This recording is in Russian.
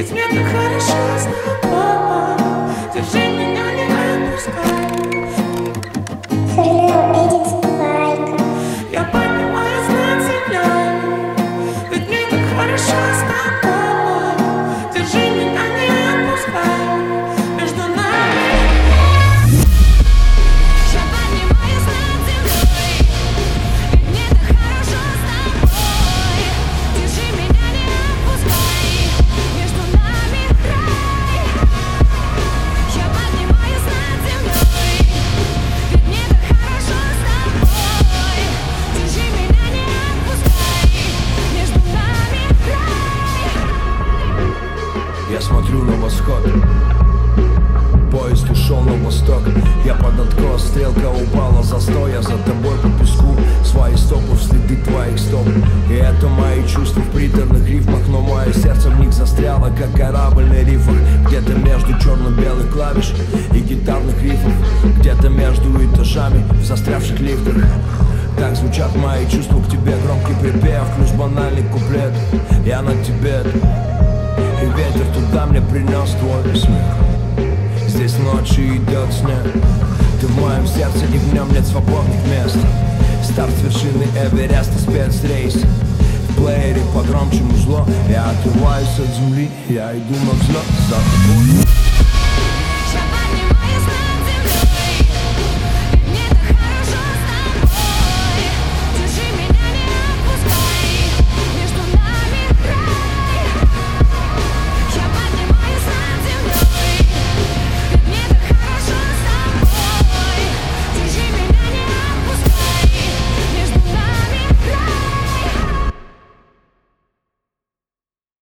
Ведь мне так хорошо с тобой. Держи меня, не отпускай. Я поднимаюсь над землей. Ведь мне так хорошо с тобой. Держи меня, не отпускай. Между нами я поднимаюсь над землей. Ведь мне так хорошо с тобой. Держи меня, не отпускай. Между нами рай. Я поднимаюсь над землей. Ведь мне так хорошо с тобой. Держи меня, не отпускай. Между нами рай. Я смотрю на восход, поезд ушел на восток. Я под откос, стрелка упала, застой. Я за тобой по песку, свои стопы в следы твоих стоп. И это мои чувства в приторных рифмах, но мое сердце в них застряло, как корабль на рифах. Где-то между черно-белых клавиш и гитарных рифов, где-то между этажами в застрявших лифтах. Так звучат мои чувства к тебе, громкий припев плюс банальный куплет. Я на тебе, и ветер туда мне принес твой смех. Здесь ночью идет снег. Ты в моем сердце, и в нем нет свободных мест. Старт с вершины Эвереста, спецрейс. В плеере погромче музло. Я отрываюсь от земли, я иду на взлет за тобой. Я поднимаюсь